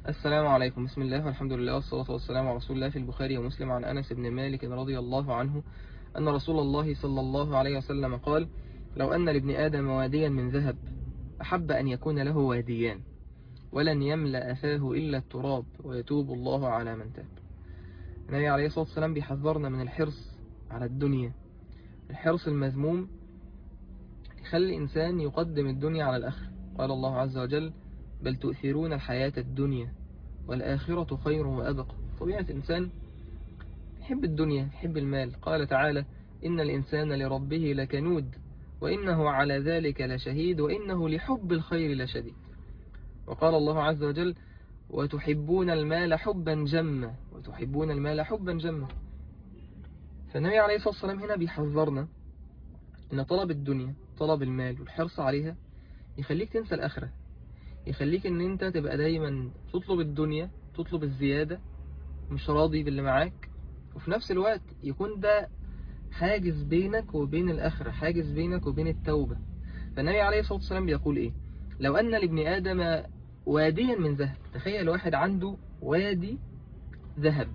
السلام عليكم. بسم الله والحمد لله والصلاة والسلام على رسول الله. في البخاري ومسلم عن أنس بن مالك رضي الله عنه أن رسول الله صلى الله عليه وسلم قال: لو أن لابن آدم واديا من ذهب أحب أن يكون له واديان ولن يملأ فاه إلا التراب ويتوب الله على من تاب. النبي عليه الصلاة والسلام بيحذرنا من الحرص على الدنيا. الحرص المذموم يخلي الإنسان يقدم الدنيا على الآخرة. قال الله عز وجل: بل تؤثرون الحياة الدنيا والآخرة خير وأبقى. طبيعة الإنسان يحب الدنيا، يحب المال. قال تعالى: إن الإنسان لربه لكنود وإنه على ذلك لشهيد وإنه لحب الخير لشديد. وقال الله عز وجل: وتحبون المال حبا جما وتحبون المال حبا جما. فالنبي عليه الصلاة والسلام هنا بيحذرنا إن طلب الدنيا، طلب المال والحرص عليها يخليك تنسى الآخرة، يخليك إن أنت تبقى دايما تطلب الدنيا، تطلب الزيادة، مش راضي باللي معاك، وفي نفس الوقت يكون ده حاجز بينك وبين الآخرة، حاجز بينك وبين التوبة. فالنبي عليه الصلاة والسلام بيقول إيه؟ لو أن لابن آدم واديا من ذهب. تخيل واحد عنده وادي ذهب،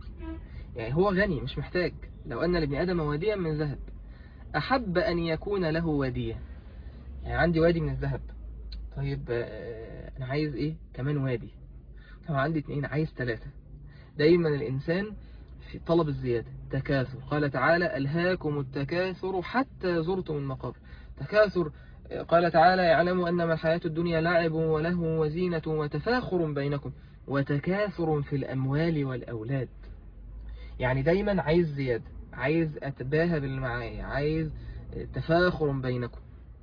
يعني هو غني مش محتاج. لو أن لابن آدم واديا من ذهب أحب أن يكون له واديا، يعني عندي وادي من الذهب، طيب أنا عايز إيه كمان وادي؟ طب عندي 2، عايز 3. دايما الإنسان في طلب الزيادة، تكاثر. قال تعالى: ألهاكم التكاثر حتى زرتم المقابر. تكاثر. قال تعالى: يعلم أنما الحياة الدنيا لعب ولهو وزينة وتفاخر بينكم وتكاثر في الأموال والأولاد. يعني دايما عايز زيادة، عايز أتباهى باللي معايا، عايز تفاخر بينكم.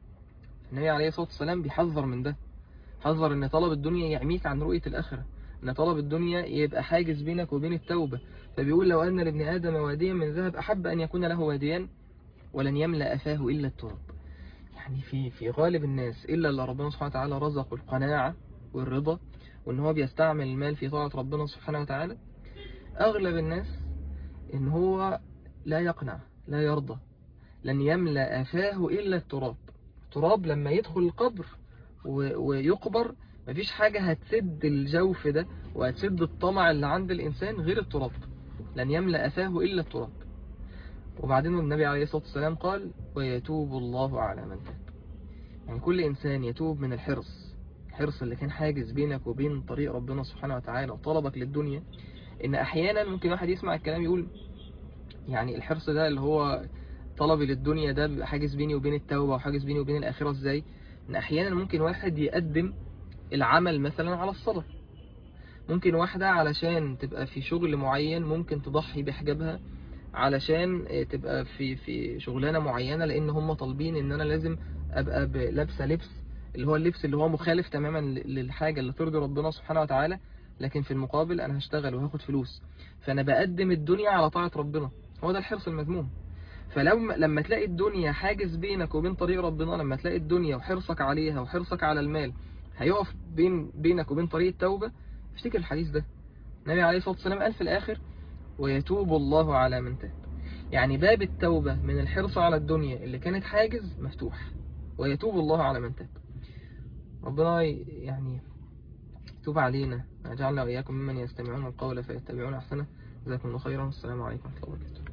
النبي عليه الصلاة والسلام بيحذر من ده، حذر ان طلب الدنيا يعميك عن رؤية الآخرة، ان طلب الدنيا يبقى حاجز بينك وبين التوبة. فبيقول: لو أن لابن آدم واديا من ذهب أحب أن يكون له واديان ولن يملأ فاه إلا التراب. يعني في غالب الناس إلا اللي ربنا سبحانه وتعالى رزقه القناعة والرضا، وان هو بيستعمل المال في طاعة ربنا سبحانه وتعالى، أغلب الناس ان هو لا يقنع، لا يرضى. لن يملأ فاه إلا التراب. التراب لما يدخل القبر ويقبر، مفيش حاجة هتسد الجوف ده وهتسد الطمع اللي عند الإنسان غير التراب. لن يملأ فاه إلا التراب. وبعدين النبي عليه الصلاة والسلام قال: ويتوب الله على من تاب. يعني كل إنسان يتوب من الحرص اللي كان حاجز بينك وبين طريق ربنا سبحانه وتعالى وطلبك للدنيا. إن أحيانا ممكن واحد يسمع الكلام يقول: يعني الحرص ده اللي هو طلبي للدنيا ده بيبقى حاجز بيني وبين التوبة وحاجز بيني وبين الآخرة إزاي؟ إن أحيانا ممكن واحد يقدم العمل مثلا على الصلاة. ممكن واحدة علشان تبقى في شغل معين ممكن تضحي بحجابها علشان تبقى في شغلانة معينة، لأن هم طالبين إن أنا لازم أبقى لابسة لبس اللي هو اللبس اللي هو مخالف تماما للحاجة اللي ترضي ربنا سبحانه وتعالى، لكن في المقابل أنا هشتغل وهاخد فلوس، فأنا بقدم الدنيا على طاعة ربنا. هو ده الحرص المذموم. لما تلاقي الدنيا حاجز بينك وبين طريق ربنا، لما تلاقي الدنيا وحرصك عليها وحرصك على المال هيقف بينك وبين طريق التوبة، افتكر الحديث ده. النبي عليه الصلاة والسلام قال في الآخر: ويتوب الله على من تاب. يعني باب التوبة من الحرص على الدنيا اللي كانت حاجز مفتوح، ويتوب الله على من تاب. ربنا يعني يتوب علينا، ويجعلنا وإياكم ممن يستمعون القول فيتبعون أحسنه. جزاكم الله خيرا. السلام عليكم ورحمة الله وبركاته.